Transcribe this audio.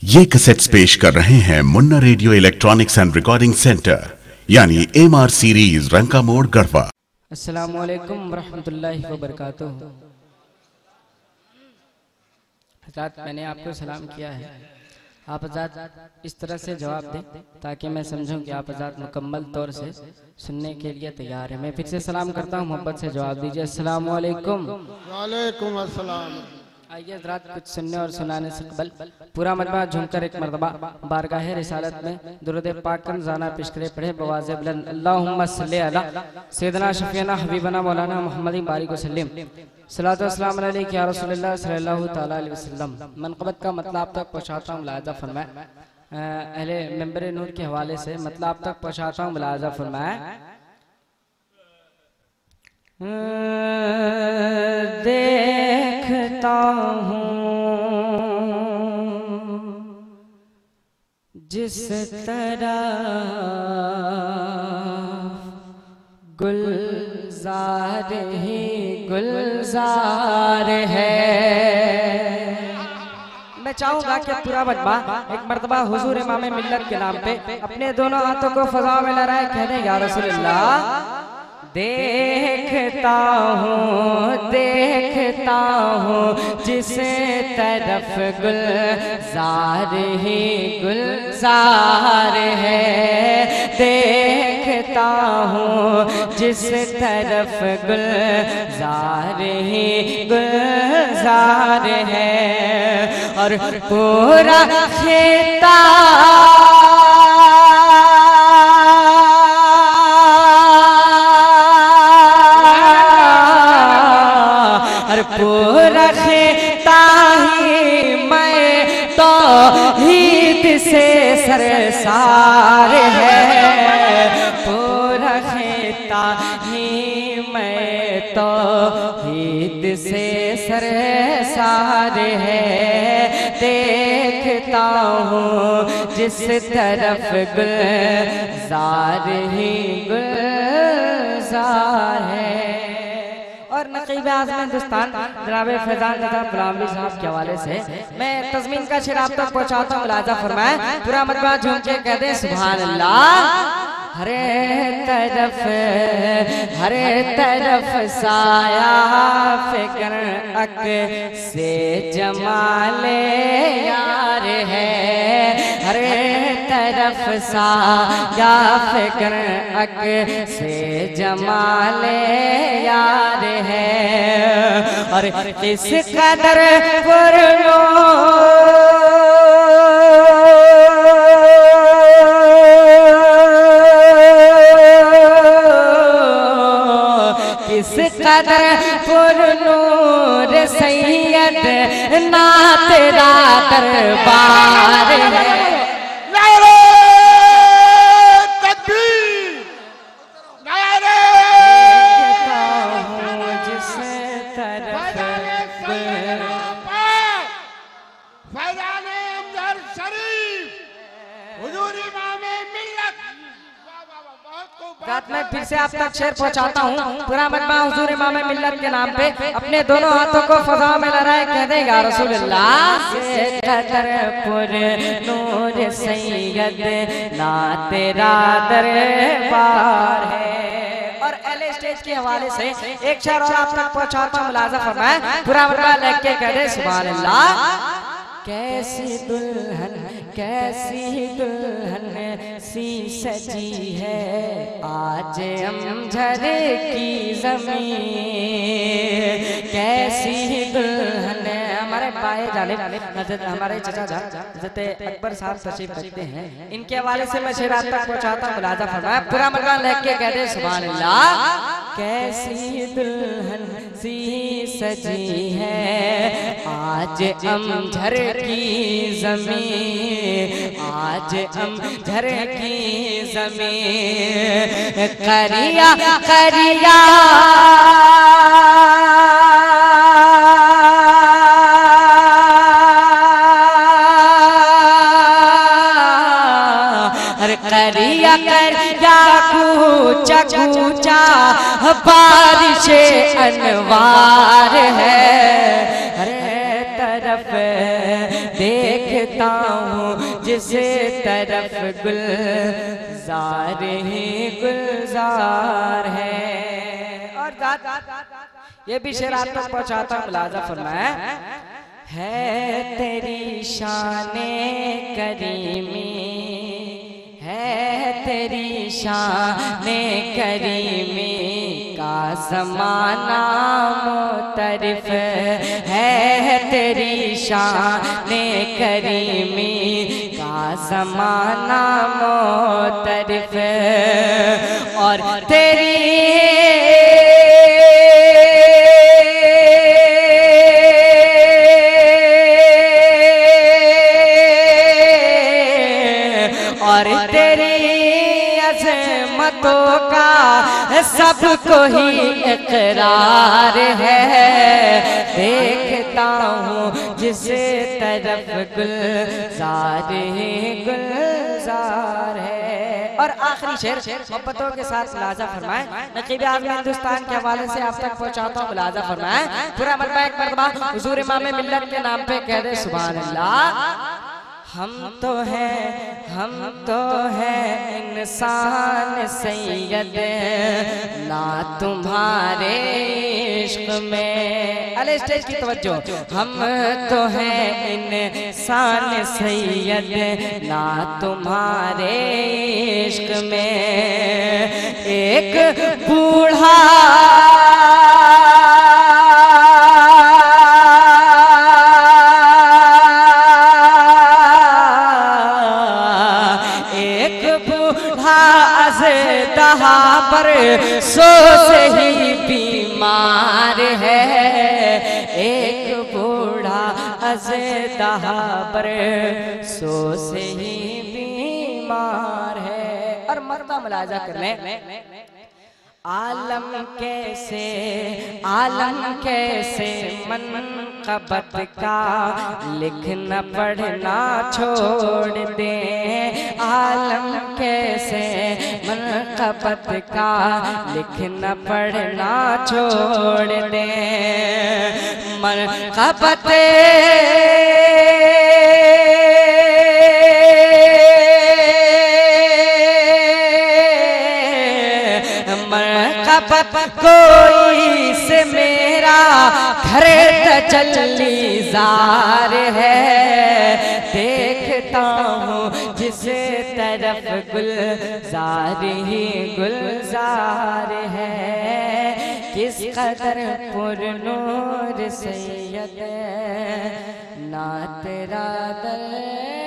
ये कैसेट्स पेश कर रहे हैं Munna radio electronics and recording centre यानी MR सीरीज रंका मोड़ गढ़वा। अस्सलामु अलैकुम रहमतुल्लाहि व बरकातुहू। हज़रत मैंने आपको सलाम किया है, आप हज़रत इस तरह से जवाब दें ताकि मैं समझूं कि आप हज़रत मुकम्मल तौर से सुनने के लिए तैयार हैं। मैं फिर से सलाम करता हूं, मोहब्बत से जवाब दीजिए। अस्सलामु अलैकुम। वालेकुम अस्सलाम। आइए हज़रत कुछ सुनने और सुनाने से कबल पूरा मजमा झूमकर एक मरतबा बारगाह रिसालत में दुरूद पाक का ज़ाना पेश करे पढ़े बवाज़े बुलंद। अल्लाहुम्मा सल्ली अला सय्यदना शफीना हबीबना मौलाना मुहम्मद बारिक वसल्लम सलातो वस्सलाम अलैका या रसूलल्लाह सल्लल्लाहु तआला अलैहि वसल्लम। मनक़बत का मतलब आप तक पहुँचाता हूँ, मुलाहिज़ा फरमाएं। अहले मेंबर नूर के हवाले से मतलब आप तक पहुँचाता हूँ, मुलाहिज़ा फरमाएं। देखता हूँ जिस तरह गुलजार ही गुलजार है। मैं चाहूंगा कि पूरा मजमा एक मर्तबा हुजूर इमाम मिल्लत के नाम पे अपने दोनों हाथों को फज़ा में लहराए कह दें, या रसूलल्लाह। देखता हूँ जिस तरफ गुलजार ही गुलजार है। देखता हूँ जिस तरफ गुलजार ही गुलजार है। और पूरा खेता पूरा खेता ही मैं तो हीद से सरसार है। पूरा खेता ही मैं तो हीद से सरसार है। देखता हूँ जिस तरफ गुलजार ही गुलजार है। और नक़ीब आज़म हिंदुस्तान जनाब फैज़ान रज़ा गुलामी साहब के हवाले से मैं तज़मीन का शेर आप तक पहुँचाता हूँ, मुलाहिज़ा फरमाएं। पूरा मजमा झूम के कह दे सुभान अल्लाह। हरे तरफ साया फ़िक्र अक से जमाले यार है। हरे तरफ साया फ़िक्र अक से जमाले यार है। और किस कदर पुरनो किस कदर पुरनूर सैयद ना तेरा दरबार है। मैं फिर से आप तक शेर पहुंचाता हूँ। पूरा मजमा हुजूर इमाम मिल्लत के नाम पे अपने दोनों हाथों को फज़ा में लहराए कह दें, या रसूलल्लाह। से कदर पुर नूर सैयद ना तेरा दरबार है। और एल स्टेज के हवाले से एक शेर और आप तक पहुंचाता हूँ, मुलाहिज़ा फरमाएं। पूरा मजमा लेके के कह दें सुभान अल्लाह। कैसी दुल्हन सी सजी है आज अमझर की ज़मीं। कैसी दुल्हन हमारे बाएं जानिब हज़रत हमारे चचा हज़रत अकबर साहब तशरीफ रखते हैं, इनके हवाले से मैं शेर आप तक पहुँचाता हूँ, मुलाहिज़ा फरमाएं। पूरा मजमा लेके के कह दे सुभान अल्लाह। कैसी दुल्हन सी सजी है आज अमझर की ज़मीं। आज अमझर की ज़मीं करिया करिया करिया करिया कूचा कूचा बारिश अनवार है। हर तरफ देख देखता हूँ जिस तरफ गुलजार ही गुलजार है। और ये भी शेर आप तक पहुँचाता हूँ, मुलाजा फरमाया। है तेरी शाने करीमी, है तेरी शाने करीमी का ज़माना मुतरिफ, है तेरी शाने करीमी का ज़माना मुतरिफ। और तेरी अज़मतों का सबको ही इकरार है। देखता हूँ जिस तरफ गुलजार ही गुलजार है। और आखिरी शेर मोहब्बतों के साथ मुलाजा फरमाएं, नकीब आज़म हिंदुस्तान के हवाले से आप तक पहुँचाता हूँ, मुलाजा फरमाएं। पूरा मरतबा एक मरतबा हुजूर इमाम मिल्लत के नाम पे कह दे सुभान अल्लाह। हम तो हैं इंसान सैयद ना तुम्हारे इश्क में। अले स्टेज की तवज्जो। हम तो हैं इंसान सैयद ना तुम्हारे इश्क में। एक बूढ़ा पर सो से ही बीमार है। एक बूढ़ा अज़दहा पर सो से ही बीमार है। और मर्दा मुलाजा कर ले। आलम कैसे मनक़बत का लिखना पढ़ना छोड़ दे। आलम कैसे मनक़बत का लिखना पढ़ना छोड़ दे। मनक़बत कोई से मेरा घर तजल्ली जार है। देखता हूँ जिस तरफ गुलजार ही गुलजार है। किस कदर पुरनूर सैयद ना तेरा दर